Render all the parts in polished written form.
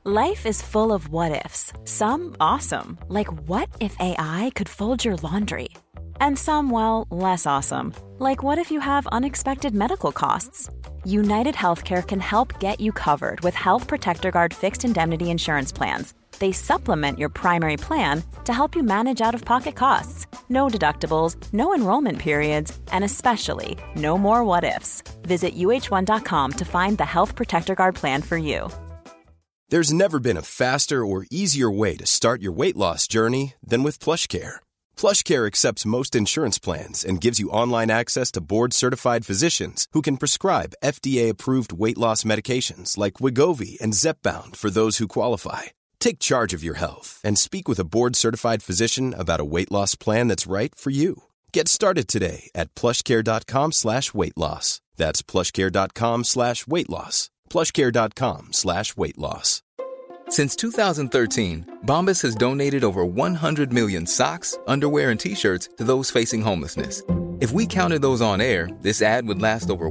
Life is full of what-ifs. Some awesome, like what if AI could fold your laundry? And some, well, less awesome, like what if you have unexpected medical costs? United Healthcare can help get you covered with Health Protector Guard fixed indemnity insurance plans. They supplement your primary plan to help you manage out-of-pocket costs. No deductibles, no enrollment periods, and especially no more what-ifs. Visit uh1.com to find the Health Protector Guard plan for you. There's never been a faster or easier way to start your weight loss journey than with PlushCare. PlushCare accepts most insurance plans and gives you online access to board-certified physicians who can prescribe FDA-approved weight loss medications like Wegovy and Zepbound for those who qualify. Take charge of your health and speak with a board-certified physician about a weight loss plan that's right for you. Get started today at plushcare.com/weight loss. That's plushcare.com/weight loss. plushcare.com/weight loss. Since 2013, Bombas has donated over 100 million socks, underwear, and T-shirts to those facing homelessness. If we counted those on air, this ad would last over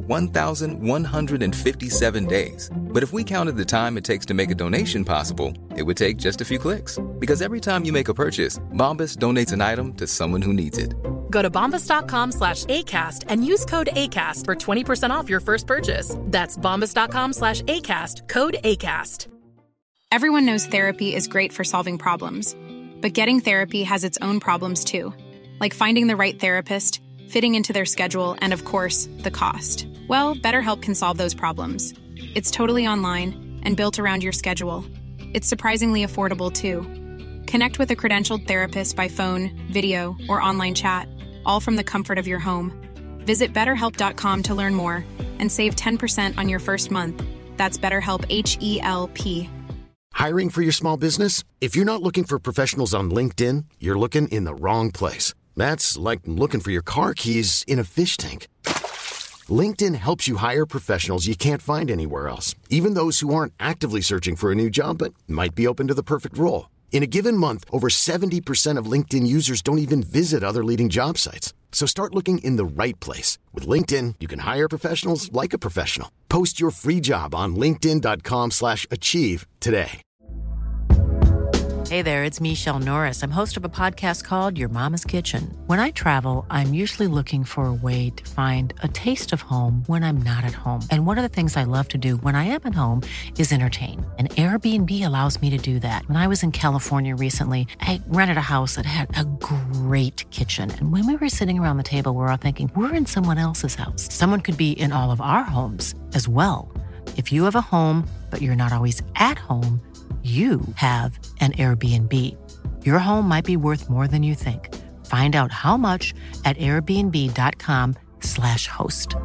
1,157 days. But if we counted the time it takes to make a donation possible, it would take just a few clicks. Because every time you make a purchase, Bombas donates an item to someone who needs it. Go to bombas.com/ACAST and use code ACAST for 20% off your first purchase. That's bombas.com/ACAST, code ACAST. Everyone knows therapy is great for solving problems, but getting therapy has its own problems too, like finding the right therapist, fitting into their schedule, and of course, the cost. Well, BetterHelp can solve those problems. It's totally online and built around your schedule. It's surprisingly affordable too. Connect with a credentialed therapist by phone, video, or online chat, all from the comfort of your home. Visit BetterHelp.com to learn more and save 10% on your first month. That's BetterHelp, H-E-L-P. Hiring for your small business? If you're not looking for professionals on LinkedIn, you're looking in the wrong place. That's like looking for your car keys in a fish tank. LinkedIn helps you hire professionals you can't find anywhere else, even those who aren't actively searching for a new job but might be open to the perfect role. In a given month, over 70% of LinkedIn users don't even visit other leading job sites. So start looking in the right place. With LinkedIn, you can hire professionals like a professional. Post your free job on linkedin.com/achieve today. Hey there, it's Michelle Norris. I'm host of a podcast called Your Mama's Kitchen. When I travel, I'm usually looking for a way to find a taste of home when I'm not at home. And one of the things I love to do when I am at home is entertain. And Airbnb allows me to do that. When I was in California recently, I rented a house that had a great kitchen. And when we were sitting around the table, we were all thinking, we're in someone else's house. Someone could be in all of our homes as well. If you have a home, but you're not always at home, you have an Airbnb. Your home might be worth more than you think. Find out how much at airbnb.com/host.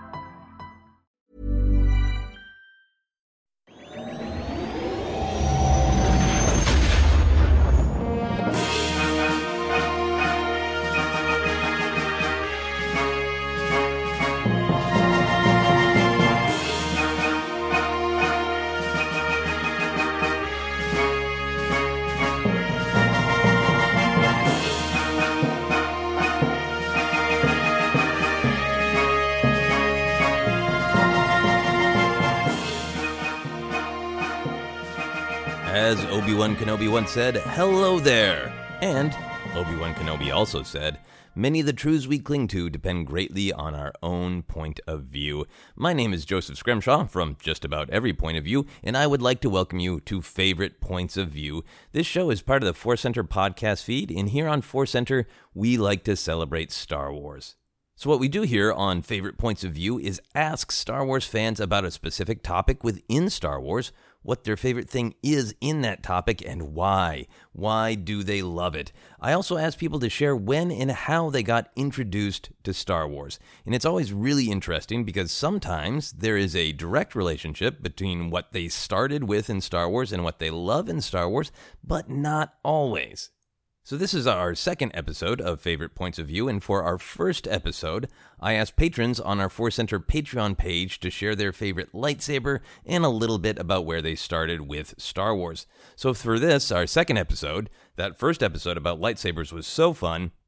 As Obi-Wan Kenobi once said, hello there. And Obi-Wan Kenobi also said, many of the truths we cling to depend greatly on our own point of view. My name is Joseph Scrimshaw from just about every point of view, and I would like to welcome you to Favorite Points of View. This show is part of the Force Center podcast feed, and here on Force Center, we like to celebrate Star Wars. So what we do here on Favorite Points of View is ask Star Wars fans about a specific topic within Star Wars, what their favorite thing is in that topic, and why. Why do they love it? I also ask people to share when and how they got introduced to Star Wars. And it's always really interesting because sometimes there is a direct relationship between what they started with in Star Wars and what they love in Star Wars, but not always. So this is our second episode of Favorite Points of View, and for our first episode, I asked patrons on our Force Center Patreon page to share their favorite lightsaber and a little bit about where they started with Star Wars. So for this, our second episode, that first episode about lightsabers was so fun,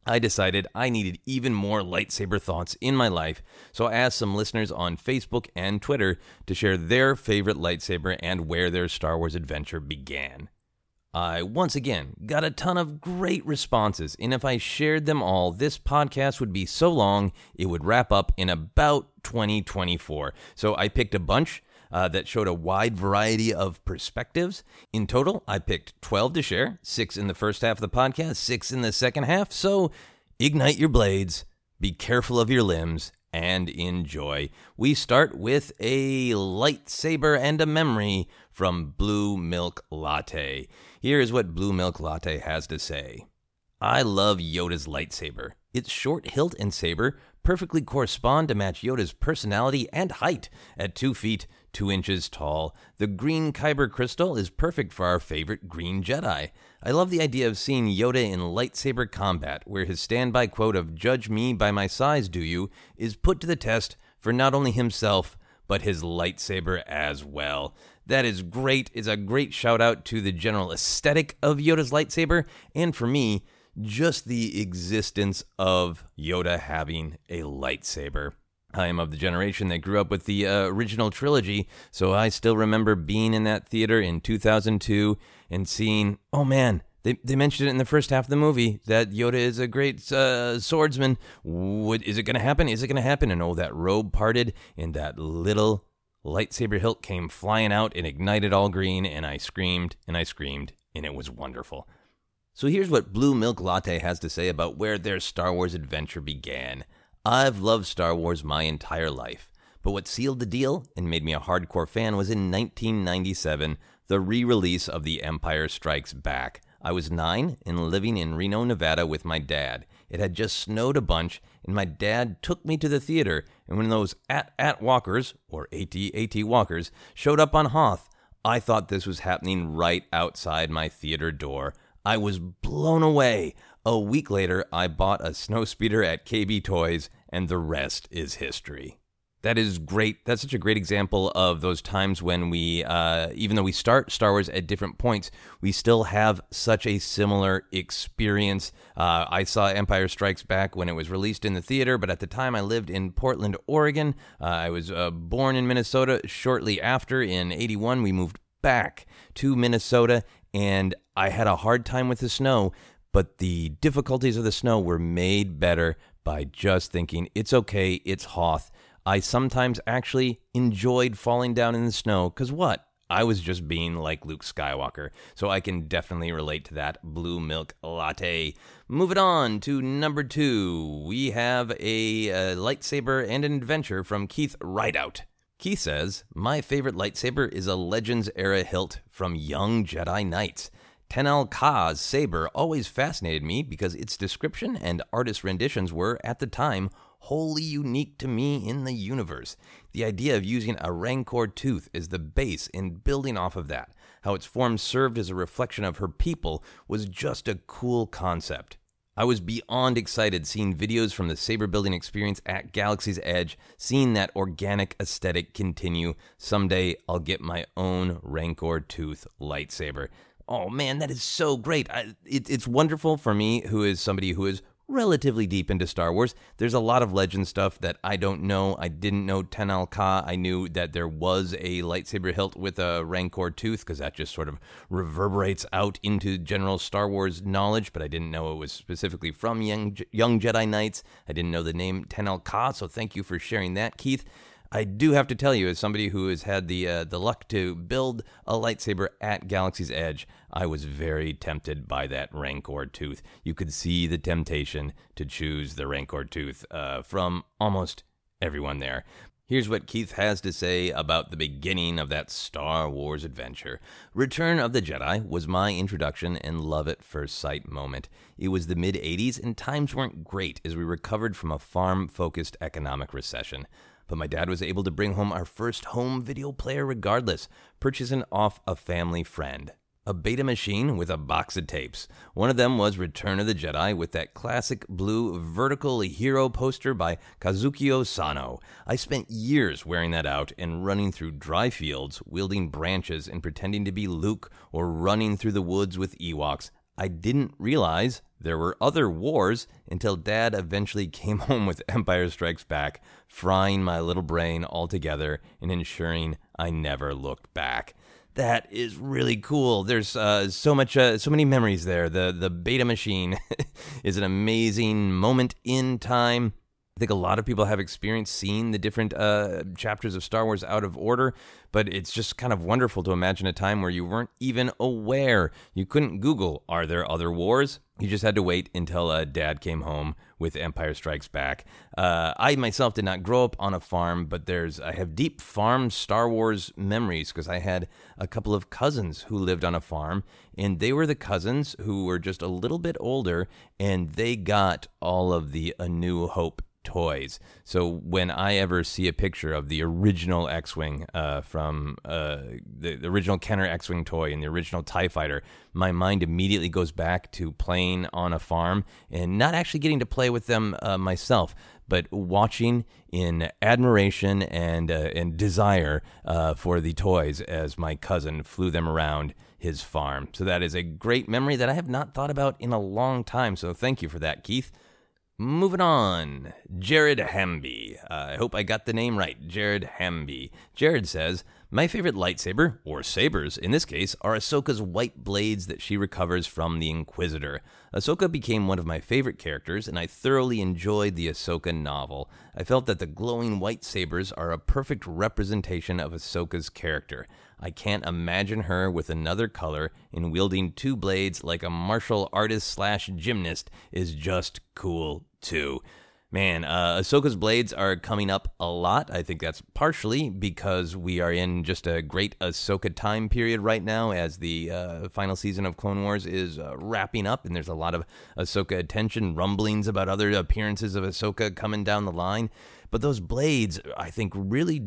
I decided I needed even more lightsaber thoughts in my life, so I asked some listeners on Facebook and Twitter to share their favorite lightsaber and where their Star Wars adventure began. I, once again, got a ton of great responses, and if I shared them all, this podcast would be so long, it would wrap up in about 2024. So I picked a bunch that showed a wide variety of perspectives. In total, I picked 12 to share, 6 in the first half of the podcast, 6 in the second half. So ignite your blades, be careful of your limbs, and enjoy. We start with a lightsaber and a memory from Blue Milk Latte. Here is what Blue Milk Latte has to say. I love Yoda's lightsaber. Its short hilt and saber perfectly correspond to match Yoda's personality and height at 2 feet, 2 inches tall. The green Kyber crystal is perfect for our favorite green Jedi. I love the idea of seeing Yoda in lightsaber combat, where his standby quote of "Judge me by my size, do you?" is put to the test for not only himself, but his lightsaber as well. That is great. It's a great shout out to the general aesthetic of Yoda's lightsaber, and for me, just the existence of Yoda having a lightsaber. I am of the generation that grew up with the original trilogy, so I still remember being in that theater in 2002 and seeing, oh man, they mentioned it in the first half of the movie that Yoda is a great swordsman. Is it going to happen? Is it going to happen? And oh, that robe parted and that little lightsaber hilt came flying out and ignited all green, and I screamed, and it was wonderful. So here's what Blue Milk Latte has to say about where their Star Wars adventure began. I've loved Star Wars my entire life, but what sealed the deal and made me a hardcore fan was in 1997, the re-release of The Empire Strikes Back. I was 9 and living in Reno, Nevada with my dad. It had just snowed a bunch, and my dad took me to the theater, and when those AT walkers, or AT walkers, showed up on Hoth, I thought this was happening right outside my theater door. I was blown away. A week later, I bought a snowspeeder at KB Toys, and the rest is history. That is great. That's such a great example of those times when we, even though we start Star Wars at different points, we still have such a similar experience. I saw Empire Strikes Back when it was released in the theater, but at the time I lived in Portland, Oregon. I was born in Minnesota. Shortly after, in 81, we moved back to Minnesota, and I had a hard time with the snow, but the difficulties of the snow were made better by just thinking, it's okay, it's Hoth. I sometimes actually enjoyed falling down in the snow, because what? I was just being like Luke Skywalker, so I can definitely relate to that. Blue Milk Latte. Moving on to number 2, we have a lightsaber and an adventure from Keith Rideout. Keith says, my favorite lightsaber is a Legends-era hilt from Young Jedi Knights. Tenel Ka's saber always fascinated me because its description and artist renditions were, at the time, wholly unique to me in the universe. The idea of using a Rancor tooth as the base and building off of that, how its form served as a reflection of her people, was just a cool concept. I was beyond excited seeing videos from the saber building experience at Galaxy's Edge, seeing that organic aesthetic continue. Someday I'll get my own Rancor tooth lightsaber. Oh man, that is so great. It's wonderful for me, who is somebody who is relatively deep into Star Wars. There's a lot of legend stuff that I don't know. I didn't know Tenel Ka. I knew that there was a lightsaber hilt with a Rancor tooth, because that just sort of reverberates out into general Star Wars knowledge, but I didn't know it was specifically from Young Jedi Knights. I didn't know the name Tenel Ka, so thank you for sharing that, Keith. I do have to tell you, as somebody who has had the luck to build a lightsaber at Galaxy's Edge, I was very tempted by that Rancor tooth. You could see the temptation to choose the Rancor tooth from almost everyone there. Here's what Keith has to say about the beginning of that Star Wars adventure. Return of the Jedi was my introduction and love at first sight moment. It was the mid-'80s and times weren't great as we recovered from a farm-focused economic recession. But my dad was able to bring home our first home video player regardless, purchasing off a family friend. A beta machine with a box of tapes. One of them was Return of the Jedi with that classic blue vertical hero poster by Kazukiyo Sano. I spent years wearing that out and running through dry fields, wielding branches and pretending to be Luke, or running through the woods with Ewoks. I didn't realize there were other wars until Dad eventually came home with Empire Strikes Back, frying my little brain altogether and ensuring I never looked back. That is really cool. There's so many memories there. The Beta Machine is an amazing moment in time. I think a lot of people have experienced seeing the different chapters of Star Wars out of order, but it's just kind of wonderful to imagine a time where you weren't even aware. You couldn't Google, are there other wars? You just had to wait until Dad came home with Empire Strikes Back. I myself did not grow up on a farm, but I have deep farm Star Wars memories because I had a couple of cousins who lived on a farm, and they were the cousins who were just a little bit older, and they got all of the A New Hope toys. So when I ever see a picture of the original X-Wing from the original Kenner X-Wing toy and the original TIE Fighter, my mind immediately goes back to playing on a farm and not actually getting to play with them myself, but watching in admiration and desire for the toys as my cousin flew them around his farm. So that is a great memory that I have not thought about in a long time. So thank you for that, Keith. Moving on, Jared Hamby. I hope I got the name right, Jared Hamby. Jared says, my favorite lightsaber, or sabers in this case, are Ahsoka's white blades that she recovers from the Inquisitor. Ahsoka became one of my favorite characters, and I thoroughly enjoyed the Ahsoka novel. I felt that the glowing white sabers are a perfect representation of Ahsoka's character. I can't imagine her with another color, and wielding two blades like a martial artist/gymnast is just cool too. Man, Ahsoka's blades are coming up a lot. I think that's partially because we are in just a great Ahsoka time period right now as the final season of Clone Wars is wrapping up, and there's a lot of Ahsoka attention, rumblings about other appearances of Ahsoka coming down the line. But those blades, I think, really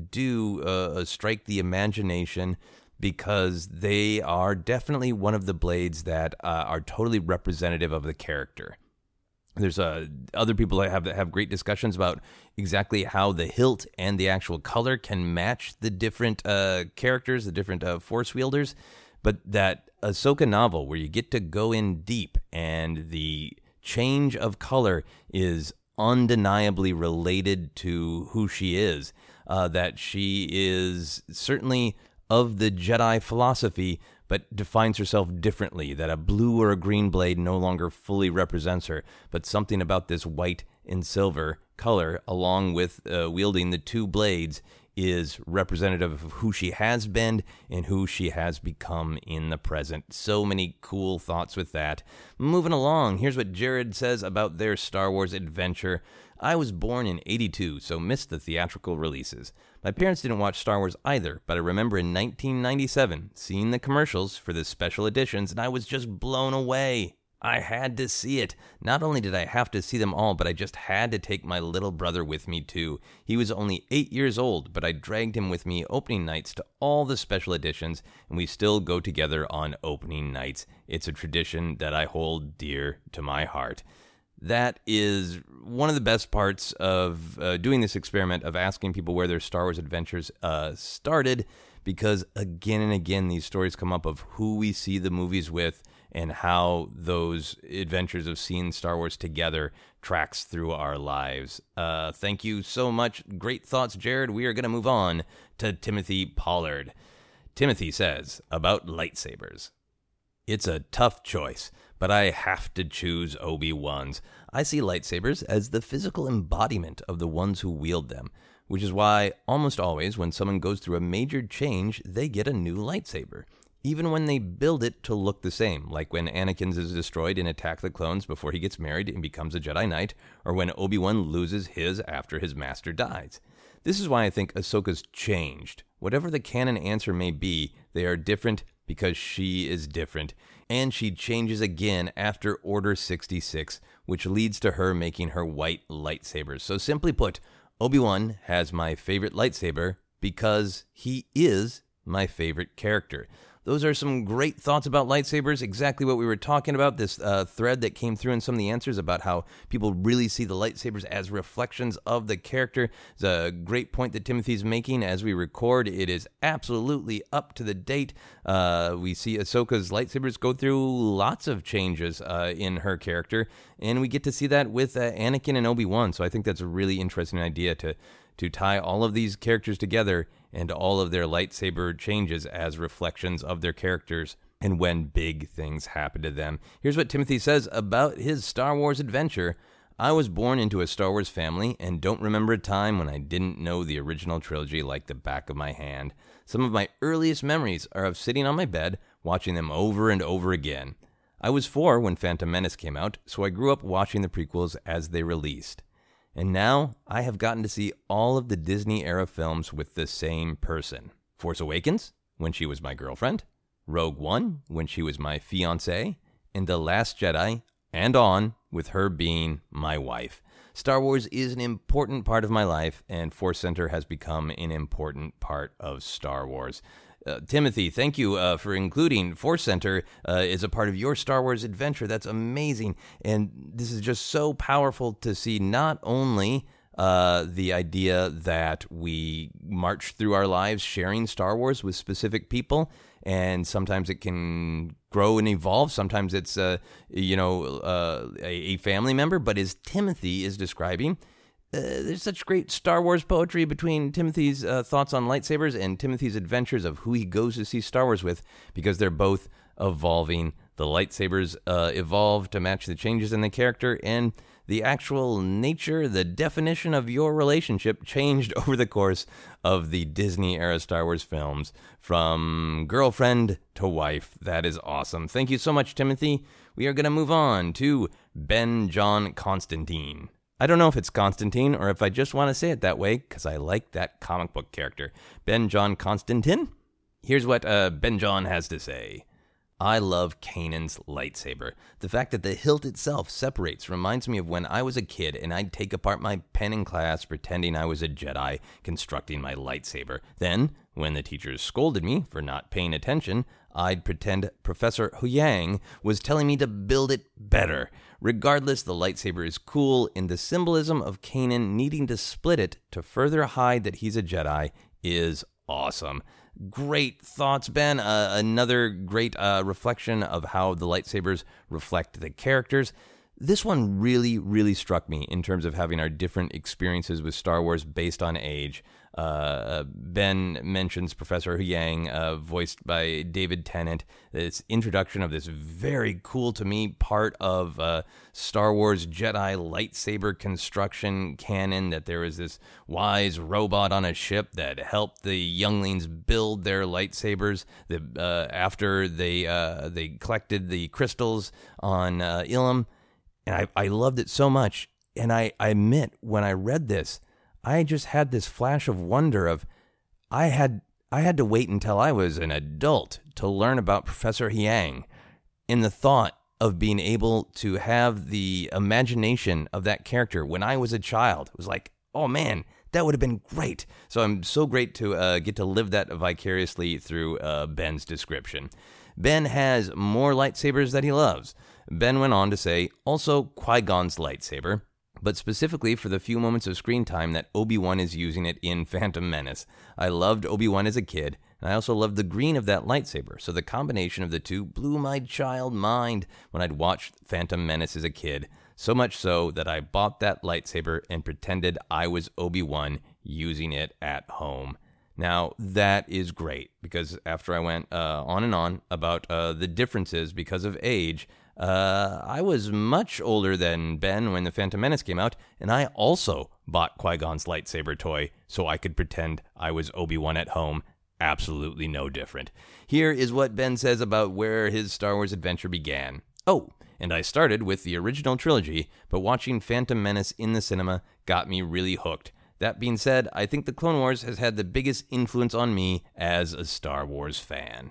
do strike the imagination because they are definitely one of the blades that are totally representative of the character. There's other people that have great discussions about exactly how the hilt and the actual color can match the different characters, the different Force wielders. But that Ahsoka novel where you get to go in deep and the change of color is undeniably related to who she is, that she is certainly of the Jedi philosophy, but defines herself differently, that a blue or a green blade no longer fully represents her, but something about this white and silver color, along with wielding the two blades, is representative of who she has been and who she has become in the present. So many cool thoughts with that. Moving along, here's what Jared says about their Star Wars adventure. I was born in 82, so missed the theatrical releases. My parents didn't watch Star Wars either, but I remember in 1997 seeing the commercials for the special editions, and I was just blown away. I had to see it. Not only did I have to see them all, but I just had to take my little brother with me too. He was only 8 years old, but I dragged him with me opening nights to all the special editions, and we still go together on opening nights. It's a tradition that I hold dear to my heart. That is one of the best parts of doing this experiment of asking people where their Star Wars adventures started, because again and again these stories come up of who we see the movies with and how those adventures of seeing Star Wars together tracks through our lives. Thank you so much. Great thoughts, Jared. We are going to move on to Timothy Pollard. Timothy says about lightsabers. It's a tough choice, but I have to choose Obi-Wan's. I see lightsabers as the physical embodiment of the ones who wield them, which is why almost always when someone goes through a major change, they get a new lightsaber. Even when they build it to look the same, like when Anakin's is destroyed in Attack of the Clones before he gets married and becomes a Jedi Knight, or when Obi-Wan loses his after his master dies. This is why I think Ahsoka's changed. Whatever the canon answer may be, they are different because she is different, and she changes again after Order 66, which leads to her making her white lightsabers. So simply put, Obi-Wan has my favorite lightsaber because he is my favorite character. Those are some great thoughts about lightsabers, exactly what we were talking about, this thread that came through in some of the answers about how people really see the lightsabers as reflections of the character. It's a great point that Timothy's making as we record. It is absolutely up to the date. We see Ahsoka's lightsabers go through lots of changes in her character, and we get to see that with Anakin and Obi-Wan, so I think that's a really interesting idea to tie all of these characters together and all of their lightsaber changes as reflections of their characters and when big things happen to them. Here's what Timothy says about his Star Wars adventure. I was born into a Star Wars family and don't remember a time when I didn't know the original trilogy like the back of my hand. Some of my earliest memories are of sitting on my bed, watching them over and over again. I was 4 when Phantom Menace came out, so I grew up watching the prequels as they released. And now I have gotten to see all of the Disney-era films with the same person. Force Awakens, when she was my girlfriend. Rogue One, when she was my fiancée. And The Last Jedi, and on, with her being my wife. Star Wars is an important part of my life, and Force Center has become an important part of Star Wars. Timothy, thank you for including Force Center as a part of your Star Wars adventure. That's amazing. And this is just so powerful to see not only the idea that we march through our lives sharing Star Wars with specific people, and sometimes it can grow and evolve. Sometimes it's, a family member. But as Timothy is describing, there's such great Star Wars poetry between Timothy's thoughts on lightsabers and Timothy's adventures of who he goes to see Star Wars with, because they're both evolving. The lightsabers evolve to match the changes in the character, and the actual nature, the definition of your relationship changed over the course of the Disney-era Star Wars films, from girlfriend to wife. That is awesome. Thank you so much, Timothy. We are going to move on to Ben John Constantine. I don't know if it's Constantine or if I just want to say it that way because I like that comic book character. Ben John Constantine? Here's what Ben John has to say. I love Kanan's lightsaber. The fact that the hilt itself separates reminds me of when I was a kid and I'd take apart my pen in class pretending I was a Jedi constructing my lightsaber. Then, when the teachers scolded me for not paying attention, I'd pretend Professor Huyang was telling me to build it better. Regardless, the lightsaber is cool, and the symbolism of Kanan needing to split it to further hide that he's a Jedi is awesome. Great thoughts, Ben. Another great reflection of how the lightsabers reflect the characters. This one really, really struck me in terms of having our different experiences with Star Wars based on age. Ben mentions Professor Huyang, voiced by David Tennant. This introduction of this very cool to me part of Star Wars Jedi lightsaber construction canon, that there was this wise robot on a ship that helped the younglings build their lightsabers after they collected the crystals on Ilum. And I loved it so much. And I admit, when I read this, I just had this flash of wonder of I had to wait until I was an adult to learn about Professor Huyang. In the thought of being able to have the imagination of that character when I was a child, it was like, oh man, that would have been great. So I'm so great to get to live that vicariously through Ben's description. Ben has more lightsabers that he loves. Ben went on to say, also Qui-Gon's lightsaber, but specifically for the few moments of screen time that Obi-Wan is using it in Phantom Menace. I loved Obi-Wan as a kid, and I also loved the green of that lightsaber, so the combination of the two blew my child mind when I'd watched Phantom Menace as a kid, so much so that I bought that lightsaber and pretended I was Obi-Wan using it at home. Now, that is great, because after I went on and on about the differences because of age, I was much older than Ben when the Phantom Menace came out, and I also bought Qui-Gon's lightsaber toy so I could pretend I was Obi-Wan at home. Absolutely no different. Here is what Ben says about where his Star Wars adventure began. Oh, and I started with the original trilogy, but watching Phantom Menace in the cinema got me really hooked. That being said, I think The Clone Wars has had the biggest influence on me as a Star Wars fan.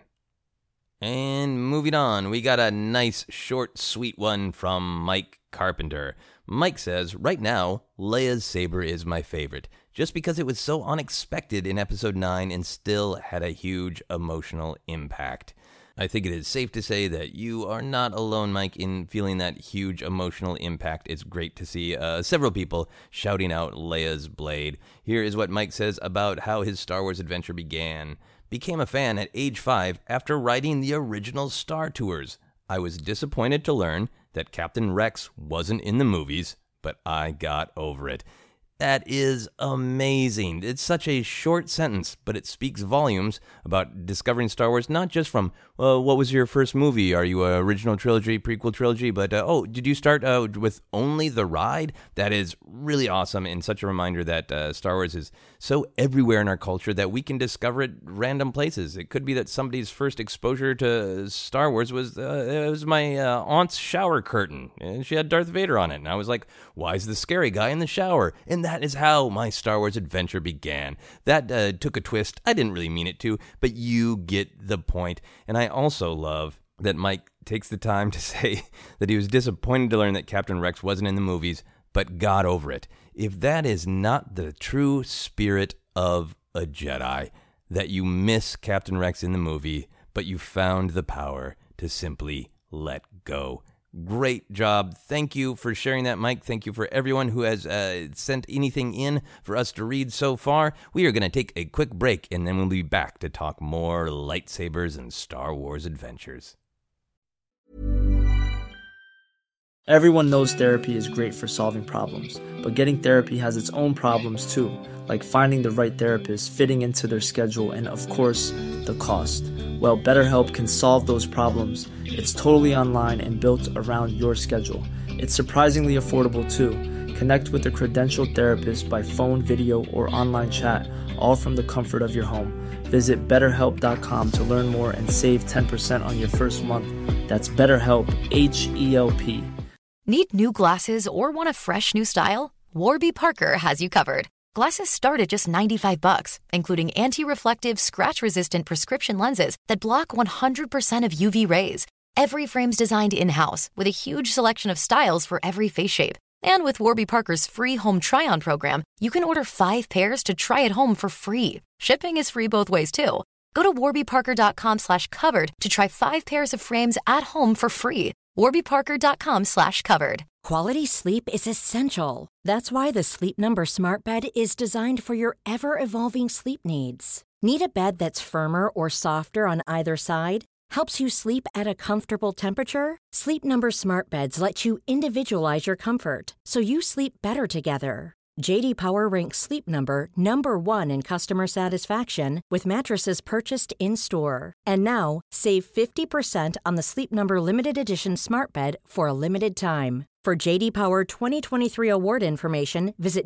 And moving on, we got a nice, short, sweet one from Mike Carpenter. Mike says, right now, Leia's saber is my favorite, just because it was so unexpected in Episode 9 and still had a huge emotional impact. I think it is safe to say that you are not alone, Mike, in feeling that huge emotional impact. It's great to see several people shouting out Leia's blade. Here is what Mike says about how his Star Wars adventure began. Became a fan at age 5 after riding the original Star Tours. I was disappointed to learn that Captain Rex wasn't in the movies, but I got over it. That is amazing. It's such a short sentence, but it speaks volumes about discovering Star Wars, not just from, what was your first movie? Are you a original trilogy, prequel trilogy? But, did you start with only the ride? That is really awesome and such a reminder that Star Wars is so everywhere in our culture that we can discover it random places. It could be that somebody's first exposure to Star Wars was it was my aunt's shower curtain, and she had Darth Vader on it. And I was like, why is the scary guy in the shower? And that is how my Star Wars adventure began. That took a twist. I didn't really mean it to, but you get the point. And I also love that Mike takes the time to say that he was disappointed to learn that Captain Rex wasn't in the movies, but got over it. If that is not the true spirit of a Jedi, that you miss Captain Rex in the movie, but you found the power to simply let go. Great job. Thank you for sharing that, Mike. Thank you for everyone who has sent anything in for us to read so far. We are going to take a quick break, and then we'll be back to talk more lightsabers and Star Wars adventures. Everyone knows therapy is great for solving problems, but getting therapy has its own problems too, like finding the right therapist, fitting into their schedule, and of course, the cost. Well, BetterHelp can solve those problems. It's totally online and built around your schedule. It's surprisingly affordable too. Connect with a credentialed therapist by phone, video, or online chat, all from the comfort of your home. Visit BetterHelp.com to learn more and save 10% on your first month. That's BetterHelp, H-E-L-P. Need new glasses or want a fresh new style? Warby Parker has you covered. Glasses start at just $95, including anti-reflective, scratch-resistant prescription lenses that block 100% of UV rays. Every frame's designed in-house with a huge selection of styles for every face shape. And with Warby Parker's free home try-on program, you can order 5 pairs to try at home for free. Shipping is free both ways, too. Go to warbyparker.com/covered to try 5 pairs of frames at home for free. warbyparker.com/covered. Quality sleep is essential. That's why the Sleep Number Smart Bed is designed for your ever-evolving sleep needs. Need a bed that's firmer or softer on either side? Helps you sleep at a comfortable temperature? Sleep Number Smart Beds let you individualize your comfort, so you sleep better together. J.D. Power ranks Sleep Number number 1 in customer satisfaction with mattresses purchased in-store. And now, save 50% on the Sleep Number Limited Edition Smart Bed for a limited time. For J.D. Power 2023 award information, visit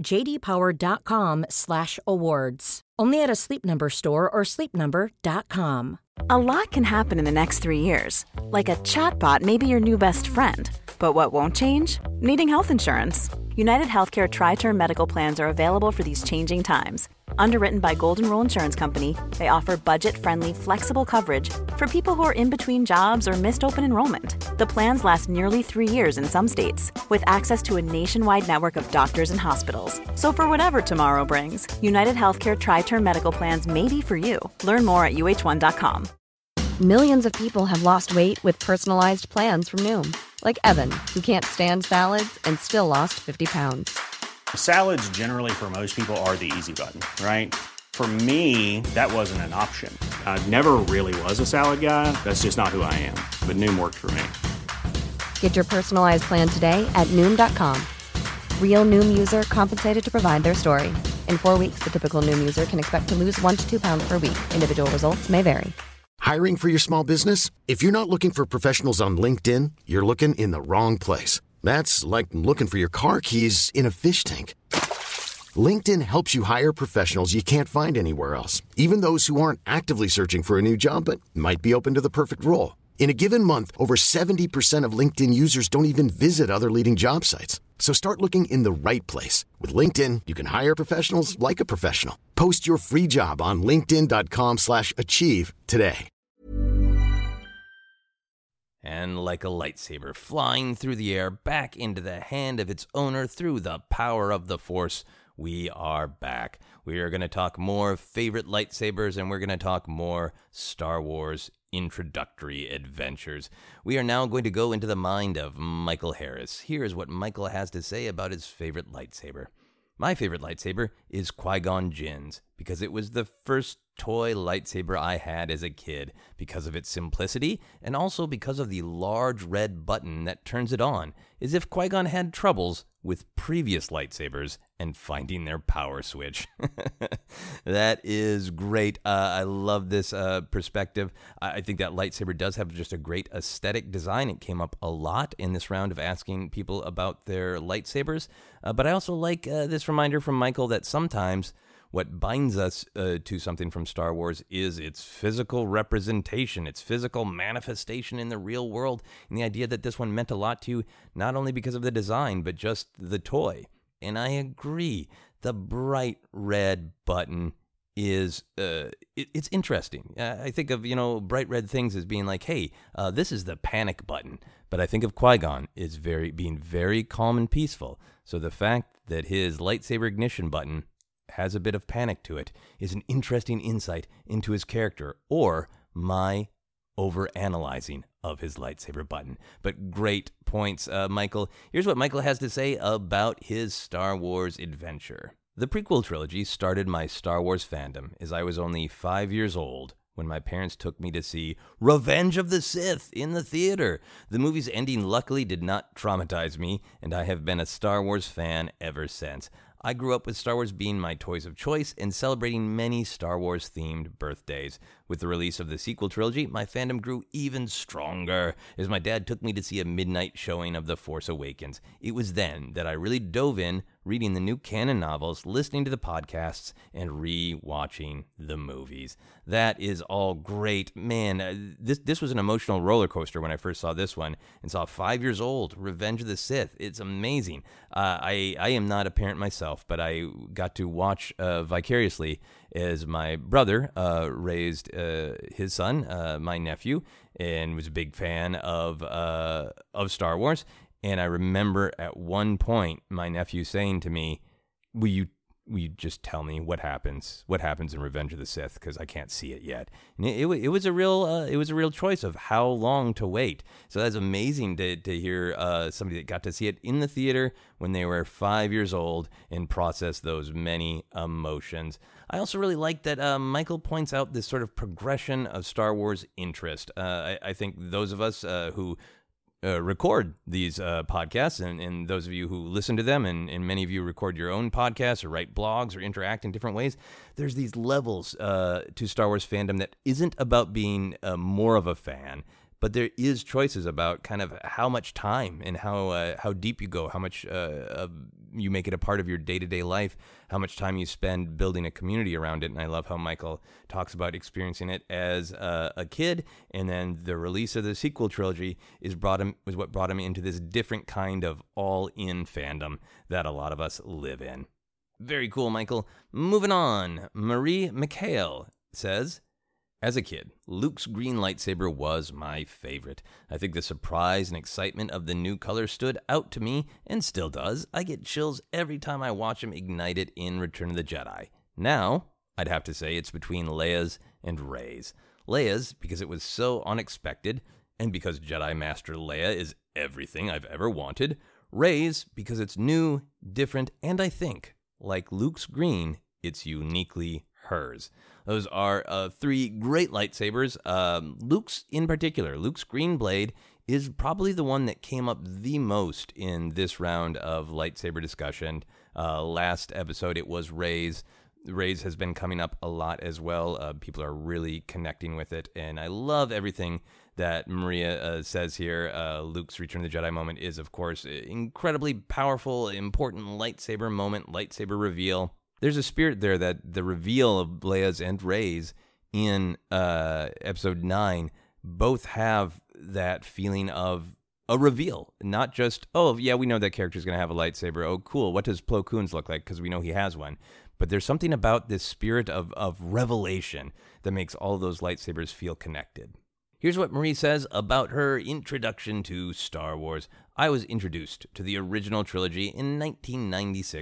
jdpower.com/awards. Only at a Sleep Number store or sleepnumber.com. A lot can happen in the next 3 years. Like a chatbot may be your new best friend. But what won't change? Needing health insurance. United Healthcare Tri-Term Medical Plans are available for these changing times. Underwritten by Golden Rule Insurance Company, they offer budget-friendly, flexible coverage for people who are in between jobs or missed open enrollment. The plans last nearly 3 years in some states, with access to a nationwide network of doctors and hospitals. So for whatever tomorrow brings, United Healthcare Tri-Term Medical Plans may be for you. Learn more at uh1.com. Millions of people have lost weight with personalized plans from Noom. Like Evan, who can't stand salads and still lost 50 pounds. Salads generally for most people are the easy button, right? For me, that wasn't an option. I never really was a salad guy. That's just not who I am. But Noom worked for me. Get your personalized plan today at Noom.com. Real Noom user compensated to provide their story. In 4 weeks, the typical Noom user can expect to lose 1 to 2 pounds per week. Individual results may vary. Hiring for your small business? If you're not looking for professionals on LinkedIn, you're looking in the wrong place. That's like looking for your car keys in a fish tank. LinkedIn helps you hire professionals you can't find anywhere else, even those who aren't actively searching for a new job but might be open to the perfect role. In a given month, over 70% of LinkedIn users don't even visit other leading job sites. So start looking in the right place. With LinkedIn, you can hire professionals like a professional. Post your free job on linkedin.com/achieve today. And like a lightsaber flying through the air back into the hand of its owner through the power of the Force, we are back. We are going to talk more favorite lightsabers, and we're going to talk more Star Wars introductory adventures. We are now going to go into the mind of Michael Harris. Here's what Michael has to say about his favorite lightsaber. My favorite lightsaber is Qui-Gon Jinn's, because it was the first toy lightsaber I had as a kid, because of its simplicity, and also because of the large red button that turns it on, as if Qui-Gon had troubles with previous lightsabers and finding their power switch. That is great. I love this perspective. I think that lightsaber does have just a great aesthetic design. It came up a lot in this round of asking people about their lightsabers. But I also like this reminder from Michael that sometimes what binds us to something from Star Wars is its physical representation, its physical manifestation in the real world, and the idea that this one meant a lot to you, not only because of the design, but just the toy. And I agree, the bright red button is, it's interesting. I think of, bright red things as being like, hey, this is the panic button. But I think of Qui-Gon as being very calm and peaceful. So the fact that his lightsaber ignition button has a bit of panic to it is an interesting insight into his character, or my over-analyzing of his lightsaber button. But great points, Michael. Here's what Michael has to say about his Star Wars adventure. The prequel trilogy started my Star Wars fandom as I was only 5 years old when my parents took me to see Revenge of the Sith in the theater. The movie's ending luckily did not traumatize me, and I have been a Star Wars fan ever since. I grew up with Star Wars being my toys of choice and celebrating many Star Wars-themed birthdays. With the release of the sequel trilogy, my fandom grew even stronger as my dad took me to see a midnight showing of The Force Awakens. It was then that I really dove in, reading the new canon novels, listening to the podcasts, and re-watching the movies. That is all great. Man, this was an emotional roller coaster when I first saw this one and saw 5 years old, Revenge of the Sith. It's amazing. I am not a parent myself, but I got to watch vicariously as my brother raised his son, my nephew, and was a big fan of Star Wars. And I remember at one point my nephew saying to me, will you just tell me what happens in Revenge of the Sith, because I can't see it yet. And it was a real choice of how long to wait. So that's amazing to hear somebody that got to see it in the theater when they were 5 years old and process those many emotions. I also really like that Michael points out this sort of progression of Star Wars interest. I think those of us who record these podcasts, and those of you who listen to them, and many of you record your own podcasts or write blogs or interact in different ways, there's these levels to Star Wars fandom that isn't about being more of a fan, but there is choices about kind of how much time and how deep you go, how much you make it a part of your day-to-day life, how much time you spend building a community around it. And I love how Michael talks about experiencing it as a kid, and then the release of the sequel trilogy was what brought him into this different kind of all-in fandom that a lot of us live in. Very cool, Michael. Moving on, Marie McHale says, as a kid, Luke's green lightsaber was my favorite. I think the surprise and excitement of the new color stood out to me, and still does. I get chills every time I watch him ignite it in Return of the Jedi. Now, I'd have to say it's between Leia's and Rey's. Leia's, because it was so unexpected, and because Jedi Master Leia is everything I've ever wanted. Rey's, because it's new, different, and I think, like Luke's green, it's uniquely hers. Those are three great lightsabers. Luke's in particular, Luke's green blade is probably the one that came up the most in this round of lightsaber discussion. Last episode, it was Rey's. Rey's has been coming up a lot as well. People are really connecting with it, and I love everything that Maria says here. Luke's Return of the Jedi moment is, of course, incredibly powerful, important lightsaber moment, lightsaber reveal. There's a spirit there that the reveal of Leia's and Rey's in Episode 9 both have that feeling of a reveal. Not just, oh, yeah, we know that character's going to have a lightsaber. Oh, cool. What does Plo Koon's look like? Because we know he has one. But there's something about this spirit of revelation that makes all of those lightsabers feel connected. Here's what Marie says about her introduction to Star Wars. I was introduced to the original trilogy in 1996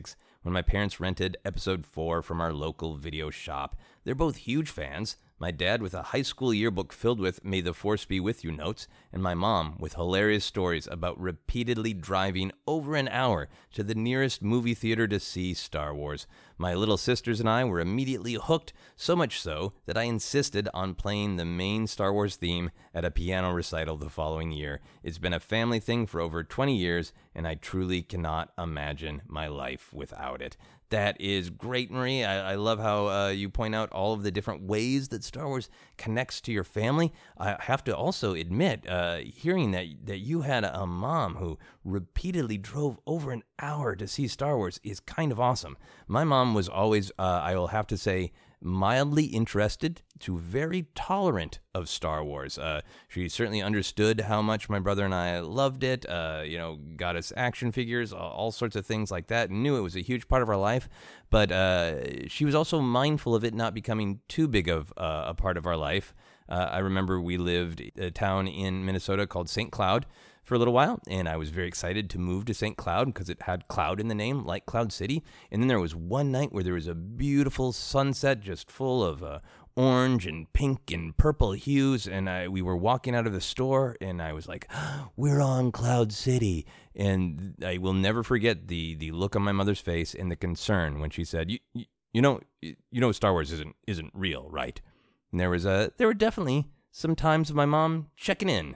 when my parents rented episode 4 from our local video shop. They're both huge fans. My dad with a high school yearbook filled with May the Force Be With You notes, and my mom with hilarious stories about repeatedly driving over an hour to the nearest movie theater to see Star Wars. My little sisters and I were immediately hooked, so much so that I insisted on playing the main Star Wars theme at a piano recital the following year. It's been a family thing for over 20 years, and I truly cannot imagine my life without it. That is great, Marie. I love how you point out all of the different ways that Star Wars connects to your family. I have to also admit, hearing that you had a mom who repeatedly drove over an hour to see Star Wars is kind of awesome. My mom was always, I will have to say, mildly interested to very tolerant of Star Wars. She certainly understood how much my brother and I loved it, got us action figures, all sorts of things like that, and knew it was a huge part of our life, but she was also mindful of it not becoming too big of a part of our life. I remember we lived in a town in Minnesota called St. Cloud for a little while, and I was very excited to move to St. Cloud because it had cloud in the name, like Cloud City. And then there was one night where there was a beautiful sunset just full of orange and pink and purple hues, and we were walking out of the store, and I was like, we're on Cloud City. And I will never forget the look on my mother's face and the concern when she said, you know Star Wars isn't real, right? And there were definitely some times of my mom checking in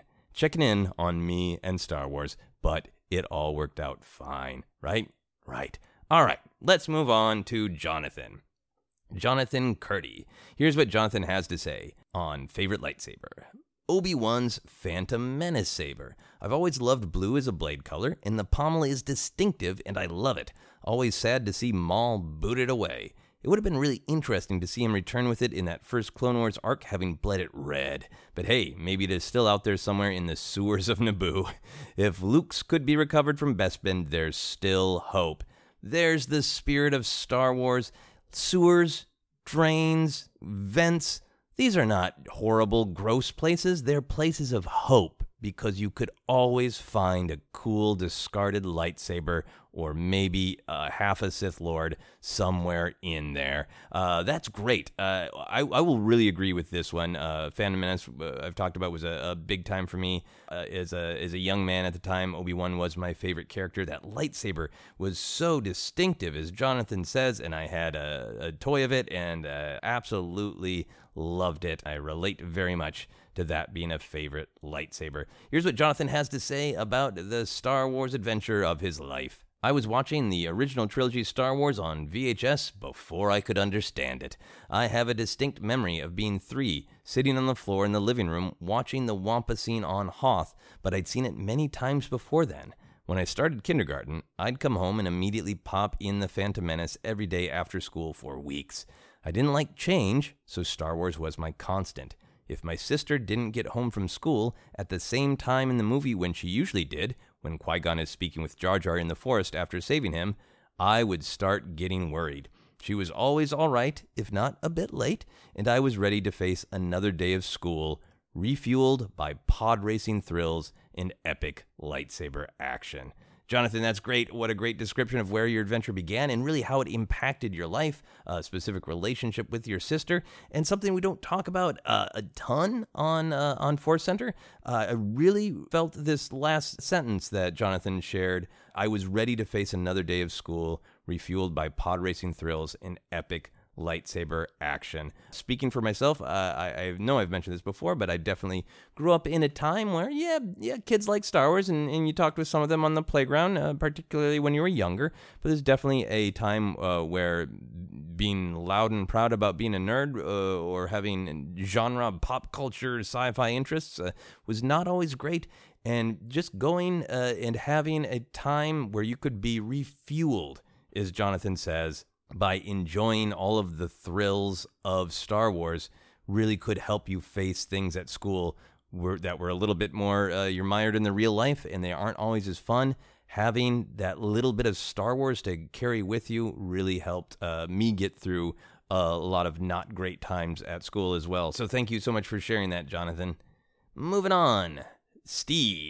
on me and Star Wars, but it all worked out fine, right? Right. All right, let's move on to Jonathan. Jonathan Curdy. Here's what Jonathan has to say on favorite lightsaber. Obi-Wan's Phantom Menace saber. I've always loved blue as a blade color, and the pommel is distinctive, and I love it. Always sad to see Maul booted away. It would have been really interesting to see him return with it in that first Clone Wars arc, having bled it red. But hey, maybe it is still out there somewhere in the sewers of Naboo. If Luke's could be recovered from Bespin, there's still hope. There's the spirit of Star Wars. Sewers, drains, vents. These are not horrible, gross places. They're places of hope, because you could always find a cool, discarded lightsaber or maybe half a Sith Lord somewhere in there. That's great. I will really agree with this one. Phantom Menace, I've talked about, was a big time for me. As a young man at the time, Obi-Wan was my favorite character. That lightsaber was so distinctive, as Jonathan says, and I had a toy of it and absolutely loved it. I relate very much to that being a favorite lightsaber. Here's what Jonathan has to say about the Star Wars adventure of his life. I was watching the original trilogy Star Wars on VHS before I could understand it. I have a distinct memory of being 3, sitting on the floor in the living room watching the Wampa scene on Hoth, but I'd seen it many times before then. When I started kindergarten, I'd come home and immediately pop in the Phantom Menace every day after school for weeks. I didn't like change, so Star Wars was my constant. If my sister didn't get home from school at the same time in the movie when she usually did, when Qui-Gon is speaking with Jar Jar in the forest after saving him, I would start getting worried. She was always all right, if not a bit late, and I was ready to face another day of school, refueled by pod racing thrills and epic lightsaber action. Jonathan, that's great. What a great description of where your adventure began and really how it impacted your life, a specific relationship with your sister, and something we don't talk about a ton on Force Center. I really felt this last sentence that Jonathan shared. I was ready to face another day of school, refueled by pod racing thrills and epic lightsaber action. Speaking for myself, I know I've mentioned this before, but I definitely grew up in a time where, kids like Star Wars, and you talked with some of them on the playground, particularly when you were younger, but there's definitely a time where being loud and proud about being a nerd or having genre, pop culture, sci-fi interests was not always great, and just going and having a time where you could be refueled, as Jonathan says, by enjoying all of the thrills of Star Wars really could help you face things at school that were a little bit more, you're mired in the real life and they aren't always as fun. Having that little bit of Star Wars to carry with you really helped me get through a lot of not great times at school as well. So thank you so much for sharing that, Jonathan. Moving on. Steve.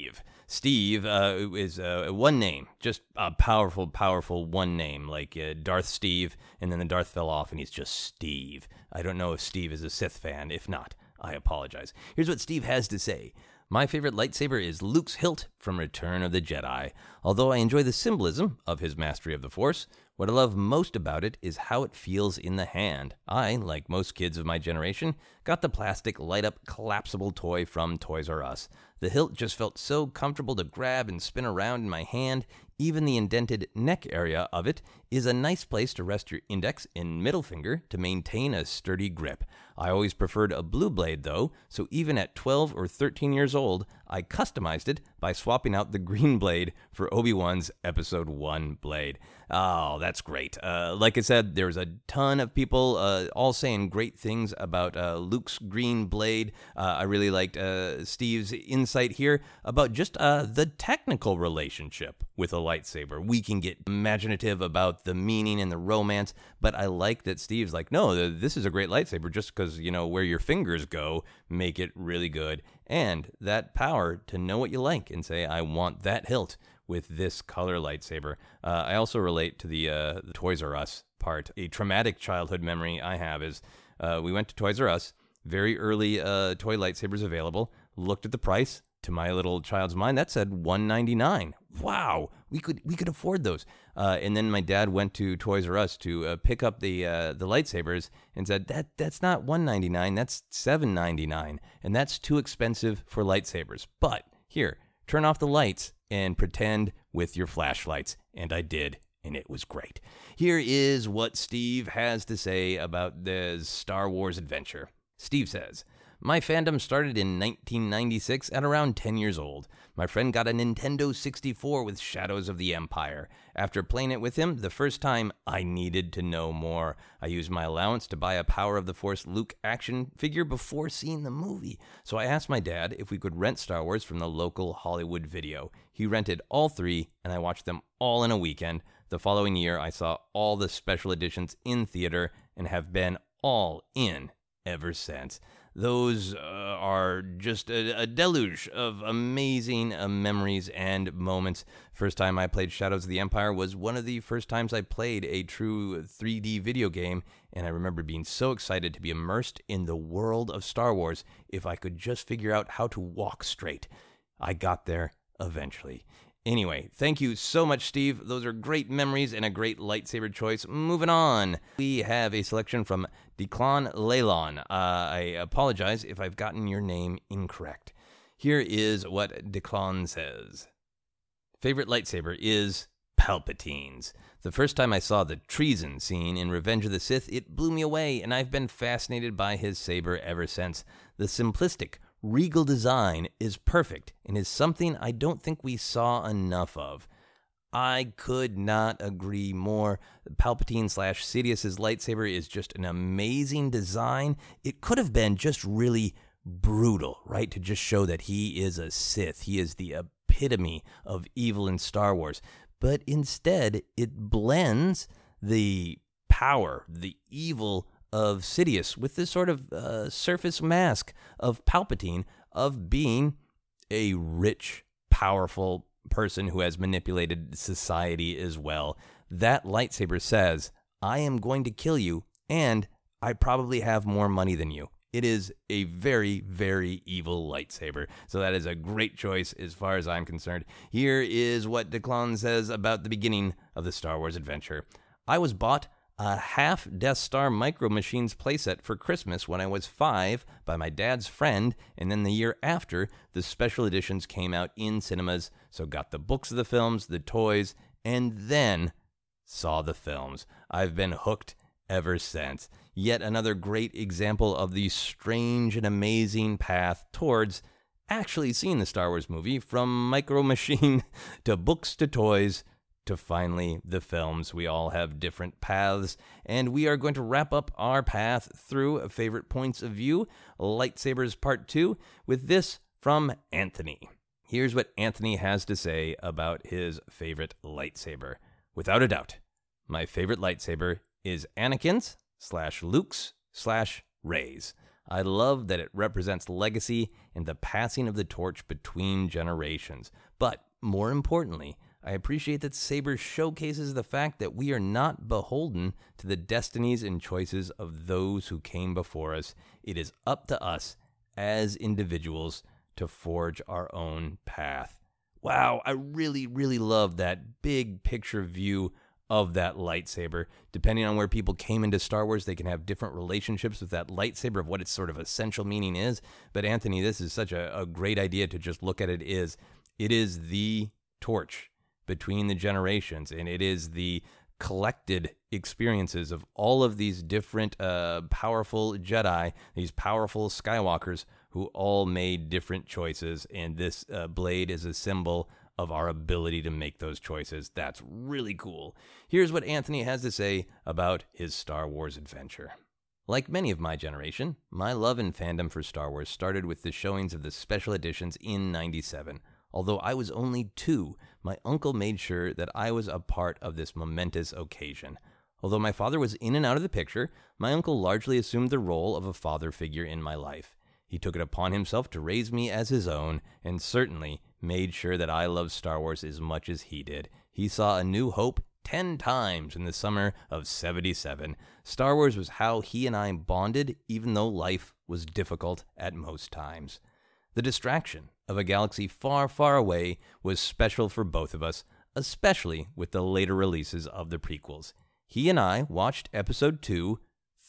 Steve is one name, just a powerful, powerful one name, like Darth Steve, and then the Darth fell off, and he's just Steve. I don't know if Steve is a Sith fan. If not, I apologize. Here's what Steve has to say. My favorite lightsaber is Luke's hilt from Return of the Jedi. Although I enjoy the symbolism of his mastery of the Force, what I love most about it is how it feels in the hand. I, like most kids of my generation, got the plastic light-up collapsible toy from Toys R Us. The hilt just felt so comfortable to grab and spin around in my hand. Even the indented neck area of it is a nice place to rest your index and middle finger to maintain a sturdy grip. I always preferred a blue blade though, so even at 12 or 13 years old, I customized it by swapping out the green blade for Obi-Wan's Episode 1 blade. Oh, that's great. Like I said, there's a ton of people all saying great things about Luke's green blade. I really liked Steve's insight here about just the technical relationship with a lightsaber. We can get imaginative about the meaning and the romance, but I like that Steve's like, no, this is a great lightsaber just because, where your fingers go make it really good. And that power to know what you like and say, I want that hilt with this color lightsaber. I also relate to the Toys R Us part. A traumatic childhood memory I have is we went to Toys R Us, very early toy lightsabers available, looked at the price. To my little child's mind, that said $199. Wow, we could afford those. And then my dad went to Toys R Us to pick up the lightsabers and said that's not $199, that's $799, and that's too expensive for lightsabers. But here, turn off the lights and pretend with your flashlights, and I did. And it was great. Here is what Steve has to say about the Star Wars adventure. Steve says, my fandom started in 1996 at around 10 years old. My friend got a Nintendo 64 with Shadows of the Empire. After playing it with him the first time, I needed to know more. I used my allowance to buy a Power of the Force Luke action figure before seeing the movie. So I asked my dad if we could rent Star Wars from the local Hollywood Video. He rented all three, and I watched them all in a weekend. The following year, I saw all the special editions in theater and have been all in ever since. Those are just a deluge of amazing memories and moments. First time I played Shadows of the Empire was one of the first times I played a true 3D video game, and I remember being so excited to be immersed in the world of Star Wars if I could just figure out how to walk straight. I got there eventually. Anyway, thank you so much, Steve. Those are great memories and a great lightsaber choice. Moving on, we have a selection from Declan Leylon. I apologize if I've gotten your name incorrect. Here is what Declan says. Favorite lightsaber is Palpatine's. The first time I saw the treason scene in Revenge of the Sith, it blew me away, and I've been fascinated by his saber ever since. The simplistic, regal design is perfect and is something I don't think we saw enough of. I could not agree more. Palpatine/Sidious's lightsaber is just an amazing design. It could have been just really brutal, right? To just show that he is a Sith. He is the epitome of evil in Star Wars. But instead, it blends the power, the evil of Sidious with this sort of surface mask of Palpatine of being a rich, powerful person who has manipulated society as well. That lightsaber says, I am going to kill you, and I probably have more money than you. It is a very, very evil lightsaber. So that is a great choice as far as I'm concerned. Here is what Declan says about the beginning of the Star Wars adventure. I was bought a half Death Star Micro Machines playset for Christmas when I was 5 by my dad's friend, and then the year after, the special editions came out in cinemas, so got the books of the films, the toys, and then saw the films. I've been hooked ever since. Yet another great example of the strange and amazing path towards actually seeing the Star Wars movie, from Micro Machine to books to toys to finally the films. We all have different paths, and we are going to wrap up our path through favorite points of view, lightsabers part 2, with this from Anthony. Here's what Anthony has to say about his favorite lightsaber. Without a doubt, my favorite lightsaber is Anakin's/Luke's/Rey's. I love that it represents legacy and the passing of the torch between generations. But more importantly, I appreciate that Saber showcases the fact that we are not beholden to the destinies and choices of those who came before us. It is up to us as individuals to forge our own path. Wow, I really, really love that big picture view of that lightsaber. Depending on where people came into Star Wars, they can have different relationships with that lightsaber of what its sort of essential meaning is. But Anthony, this is such a great idea to just look at it is the torch between the generations, and it is the collected experiences of all of these different powerful Jedi, these powerful Skywalkers who all made different choices, and this blade is a symbol of our ability to make those choices. That's really cool. Here's what Anthony has to say about his Star Wars adventure. Like many of my generation, my love and fandom for Star Wars started with the showings of the special editions in '97. Although I was only 2, my uncle made sure that I was a part of this momentous occasion. Although my father was in and out of the picture, my uncle largely assumed the role of a father figure in my life. He took it upon himself to raise me as his own, and certainly made sure that I loved Star Wars as much as he did. He saw A New Hope 10 times in the summer of '77. Star Wars was how he and I bonded, even though life was difficult at most times. The distraction of a galaxy far, far away was special for both of us, especially with the later releases of the prequels. He and I watched Episode 2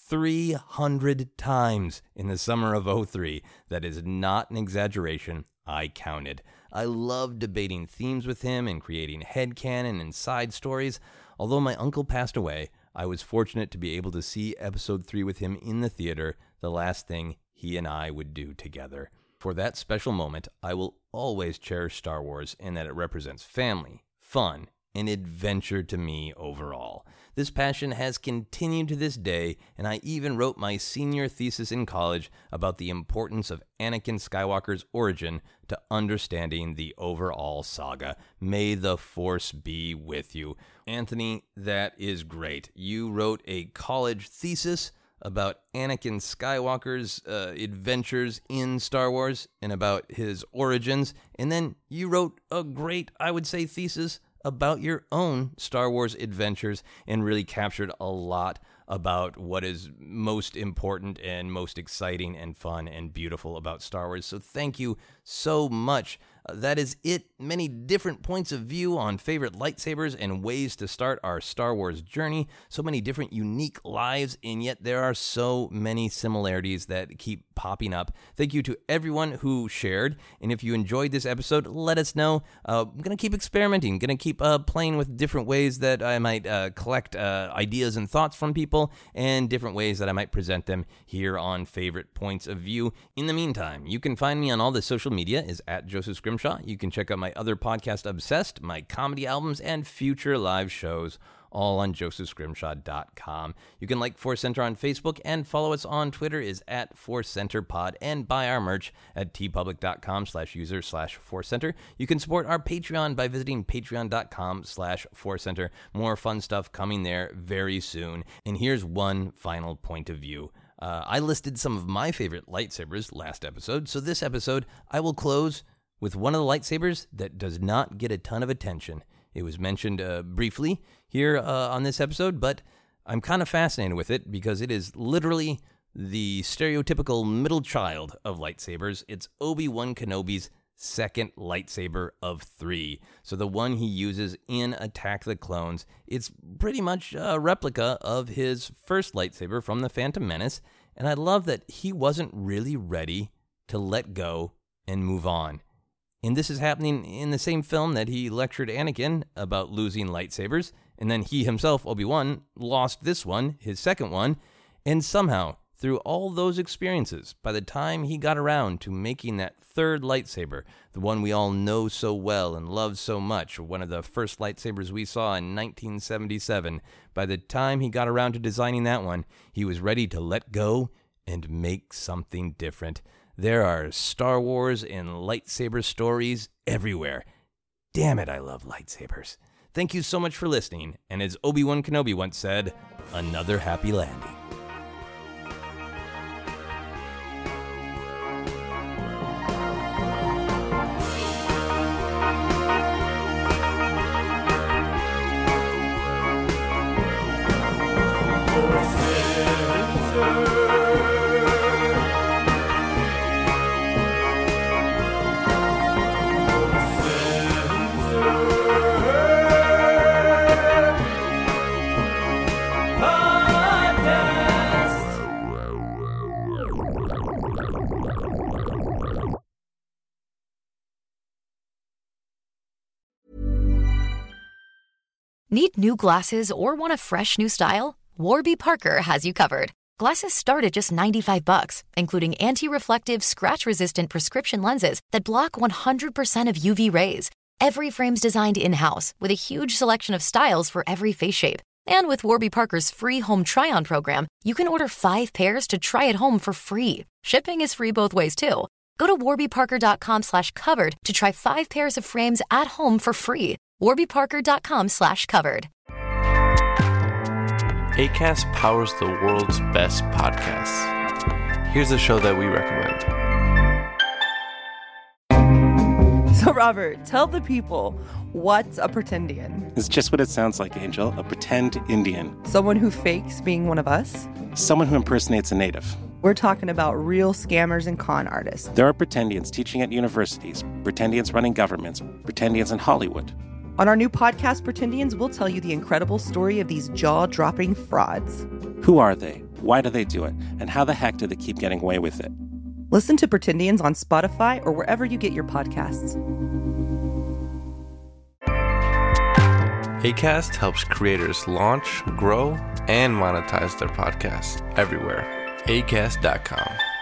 300 times in the summer of '03. That is not an exaggeration. I counted. I loved debating themes with him and creating headcanon and side stories. Although my uncle passed away, I was fortunate to be able to see Episode 3 with him in the theater, the last thing he and I would do together. For that special moment, I will always cherish Star Wars and that it represents family, fun, and adventure to me overall. This passion has continued to this day, and I even wrote my senior thesis in college about the importance of Anakin Skywalker's origin to understanding the overall saga. May the Force be with you. Anthony, that is great. You wrote a college thesis about Anakin Skywalker's adventures in Star Wars and about his origins, and then you wrote a great, I would say, thesis about your own Star Wars adventures and really captured a lot about what is most important and most exciting and fun and beautiful about Star Wars. So thank you so much. That is it. Many different points of view on favorite lightsabers and ways to start our Star Wars journey. So many different unique lives, and yet there are so many similarities that keep popping up. Thank you to everyone who shared. And if you enjoyed this episode, let us know. I'm going to keep experimenting, going to keep playing with different ways that I might collect ideas and thoughts from people, and different ways that I might present them here on Favorite Points of View. In the meantime, you can find me on all the social media is at Joseph Scrimshaw. You can check out my other podcast, Obsessed, my comedy albums, and future live shows, all on josephscrimshaw.com. You can like Force Center on Facebook and follow us on Twitter is at Force Center Pod, and buy our merch at tpublic.com/user/Force Center. You can support our Patreon by visiting patreon.com/Force Center. More fun stuff coming there very soon. And here's one final point of view. I listed some of my favorite lightsabers last episode, so this episode I will close with one of the lightsabers that does not get a ton of attention. It was mentioned briefly here on this episode, but I'm kind of fascinated with it because it is literally the stereotypical middle child of lightsabers. It's Obi-Wan Kenobi's second lightsaber of 3. So the one he uses in Attack the Clones, it's pretty much a replica of his first lightsaber from The Phantom Menace, and I love that he wasn't really ready to let go and move on. And this is happening in the same film that he lectured Anakin about losing lightsabers, and then he himself, Obi-Wan, lost this one, his second one, and somehow, through all those experiences, by the time he got around to making that third lightsaber, the one we all know so well and love so much, one of the first lightsabers we saw in 1977, by the time he got around to designing that one, he was ready to let go and make something different. There are Star Wars and lightsaber stories everywhere. Damn it, I love lightsabers. Thank you so much for listening, and as Obi-Wan Kenobi once said, another happy landing. Need new glasses or want a fresh new style? Warby Parker has you covered. Glasses start at just $95, including anti-reflective, scratch-resistant prescription lenses that block 100% of UV rays. Every frame's designed in-house with a huge selection of styles for every face shape. And with Warby Parker's free home try-on program, you can order 5 pairs to try at home for free. Shipping is free both ways, too. Go to warbyparker.com/covered to try 5 pairs of frames at home for free. warbyparker.com/covered. Acast powers the world's best podcasts. Here's a show that we recommend. So, Robert, tell the people, what's a pretendian? It's just what it sounds like, Angel. A pretend Indian. Someone who fakes being one of us? Someone who impersonates a native. We're talking about real scammers and con artists. There are pretendians teaching at universities, pretendians running governments, pretendians in Hollywood. On our new podcast, Pretendians, we'll tell you the incredible story of these jaw-dropping frauds. Who are they? Why do they do it? And how the heck do they keep getting away with it? Listen to Pretendians on Spotify or wherever you get your podcasts. Acast helps creators launch, grow, and monetize their podcasts everywhere. Acast.com.